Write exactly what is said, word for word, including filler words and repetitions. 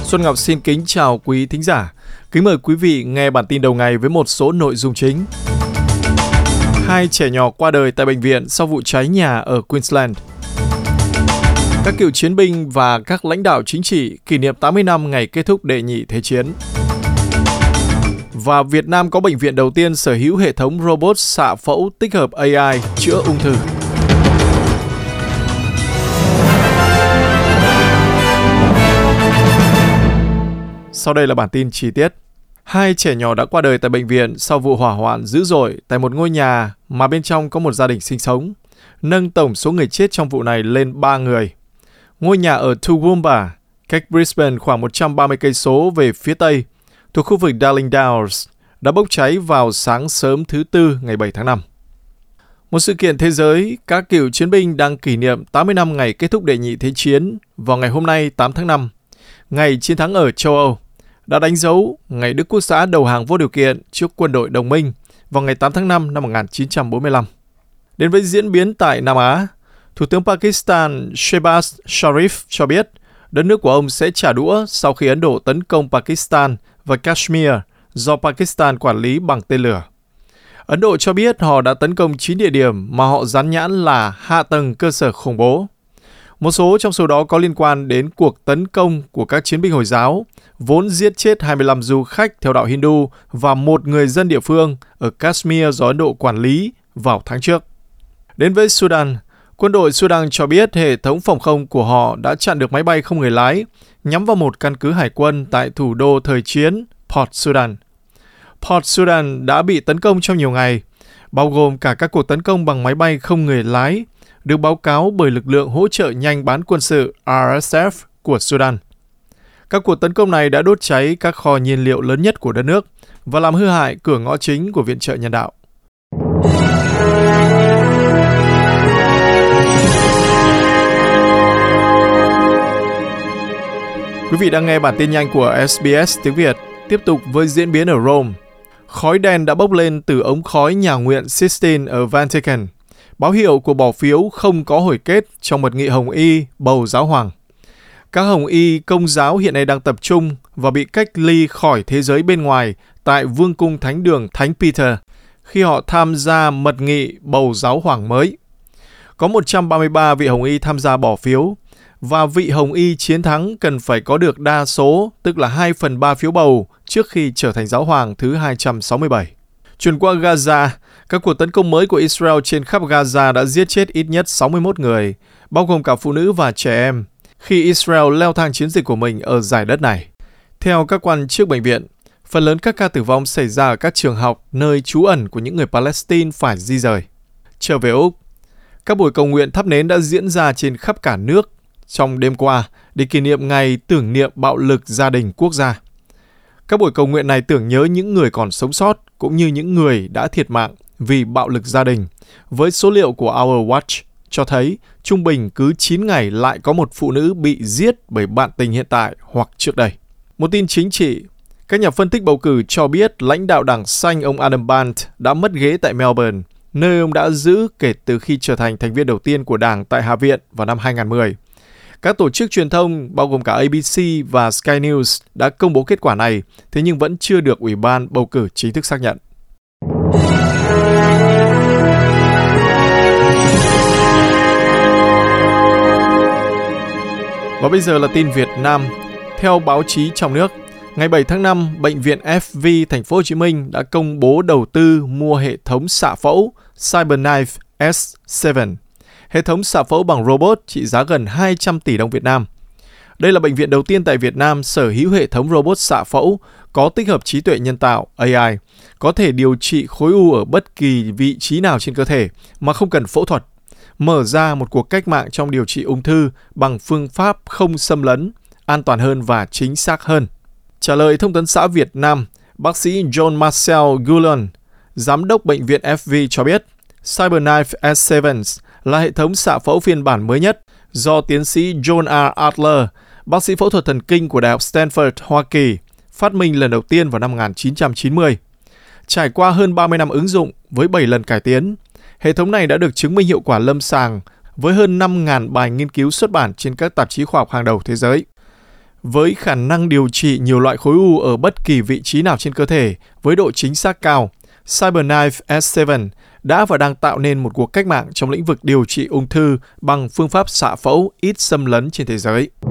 Xuân Ngọc xin kính chào quý thính giả. Kính mời quý vị nghe bản tin đầu ngày với một số nội dung chính. Hai trẻ nhỏ qua đời tại bệnh viện sau vụ cháy nhà ở Queensland. Các cựu chiến binh và các lãnh đạo chính trị kỷ niệm tám mươi năm ngày kết thúc Đệ nhị Thế chiến. Và Việt Nam có bệnh viện đầu tiên sở hữu hệ thống robot xạ phẫu tích hợp a i chữa ung thư. Sau đây là bản tin chi tiết. Hai trẻ nhỏ đã qua đời tại bệnh viện sau vụ hỏa hoạn dữ dội tại một ngôi nhà mà bên trong có một gia đình sinh sống, nâng tổng số người chết trong vụ này lên ba người. Ngôi nhà ở Toowoomba, cách Brisbane khoảng một trăm ba mươi cây số về phía tây, thuộc khu vực Darling Downs, đã bốc cháy vào sáng sớm thứ Tư ngày bảy tháng năm. Một sự kiện thế giới, các cựu chiến binh đang kỷ niệm tám mươi năm ngày kết thúc Đệ nhị Thế chiến vào ngày hôm nay tám tháng năm, ngày chiến thắng ở châu Âu, đã đánh dấu ngày Đức Quốc xã đầu hàng vô điều kiện trước quân đội đồng minh vào ngày tám tháng năm năm một nghìn chín trăm bốn mươi lăm. Đến với diễn biến tại Nam Á, Thủ tướng Pakistan Shehbaz Sharif cho biết đất nước của ông sẽ trả đũa sau khi Ấn Độ tấn công Pakistan và Kashmir do Pakistan quản lý bằng tên lửa. Ấn Độ cho biết họ đã tấn công chín địa điểm mà họ dán nhãn là hạ tầng cơ sở khủng bố. Một số trong số đó có liên quan đến cuộc tấn công của các chiến binh Hồi giáo, vốn giết chết hai mươi lăm du khách theo đạo Hindu và một người dân địa phương ở Kashmir do Ấn Độ quản lý vào tháng trước. Đến với Sudan, quân đội Sudan cho biết hệ thống phòng không của họ đã chặn được máy bay không người lái nhắm vào một căn cứ hải quân tại thủ đô thời chiến Port Sudan. Port Sudan đã bị tấn công trong nhiều ngày, bao gồm cả các cuộc tấn công bằng máy bay không người lái, được báo cáo bởi lực lượng hỗ trợ nhanh bán quân sự R S F của Sudan. Các cuộc tấn công này đã đốt cháy các kho nhiên liệu lớn nhất của đất nước và làm hư hại cửa ngõ chính của viện trợ nhân đạo. Quý vị đang nghe bản tin nhanh của S B S tiếng Việt. Tiếp tục với diễn biến ở Rome. Khói đen đã bốc lên từ ống khói nhà nguyện Sistine ở Vatican, báo hiệu của bỏ phiếu không có hồi kết trong mật nghị Hồng Y bầu giáo hoàng. Các Hồng Y Công giáo hiện nay đang tập trung và bị cách ly khỏi thế giới bên ngoài tại Vương cung Thánh đường Thánh Peter khi họ tham gia mật nghị bầu giáo hoàng mới. Có một trăm ba mươi ba vị Hồng Y tham gia bỏ phiếu, và vị Hồng Y chiến thắng cần phải có được đa số, tức là hai phần ba phiếu bầu trước khi trở thành giáo hoàng thứ hai trăm sáu mươi bảy. Chuyển qua Gaza, các cuộc tấn công mới của Israel trên khắp Gaza đã giết chết ít nhất sáu mươi mốt người, bao gồm cả phụ nữ và trẻ em, khi Israel leo thang chiến dịch của mình ở dải đất này. Theo các quan chức bệnh viện, phần lớn các ca tử vong xảy ra ở các trường học, nơi trú ẩn của những người Palestine phải di rời. Trở về Úc, các buổi cầu nguyện thắp nến đã diễn ra trên khắp cả nước trong đêm qua để kỷ niệm ngày tưởng niệm bạo lực gia đình quốc gia. Các buổi cầu nguyện này tưởng nhớ những người còn sống sót cũng như những người đã thiệt mạng vì bạo lực gia đình, với số liệu của Our Watch cho thấy trung bình cứ chín ngày lại có một phụ nữ bị giết bởi bạn tình hiện tại hoặc trước đây. Một tin chính trị, các nhà phân tích bầu cử cho biết lãnh đạo Đảng Xanh ông Adam Band đã mất ghế tại Melbourne, nơi ông đã giữ kể từ khi trở thành thành viên đầu tiên của đảng tại Hạ viện vào năm hai không một không. Các tổ chức truyền thông, bao gồm cả A B C và Sky News, đã công bố kết quả này, thế nhưng vẫn chưa được Ủy ban bầu cử chính thức xác nhận. Và bây giờ là tin Việt Nam. Theo báo chí trong nước, ngày bảy tháng năm, Bệnh viện F V Thành phố Hồ Chí Minh đã công bố đầu tư mua hệ thống xạ phẫu CyberKnife S bảy. Hệ thống xạ phẫu bằng robot trị giá gần hai trăm tỷ đồng Việt Nam. Đây là bệnh viện đầu tiên tại Việt Nam sở hữu hệ thống robot xạ phẫu có tích hợp trí tuệ nhân tạo A I, có thể điều trị khối u ở bất kỳ vị trí nào trên cơ thể mà không cần phẫu thuật, mở ra một cuộc cách mạng trong điều trị ung thư bằng phương pháp không xâm lấn, an toàn hơn và chính xác hơn. Trả lời Thông tấn xã Việt Nam, bác sĩ John Marcel Goulon, giám đốc bệnh viện F V cho biết, CyberKnife S bảy là hệ thống xạ phẫu phiên bản mới nhất do tiến sĩ John R. Adler, bác sĩ phẫu thuật thần kinh của Đại học Stanford, Hoa Kỳ, phát minh lần đầu tiên vào năm một nghìn chín trăm chín mươi. Trải qua hơn ba mươi năm ứng dụng với bảy lần cải tiến, hệ thống này đã được chứng minh hiệu quả lâm sàng với hơn năm nghìn bài nghiên cứu xuất bản trên các tạp chí khoa học hàng đầu thế giới. Với khả năng điều trị nhiều loại khối u ở bất kỳ vị trí nào trên cơ thể với độ chính xác cao, CyberKnife S bảy đã và đang tạo nên một cuộc cách mạng trong lĩnh vực điều trị ung thư bằng phương pháp xạ phẫu ít xâm lấn trên thế giới.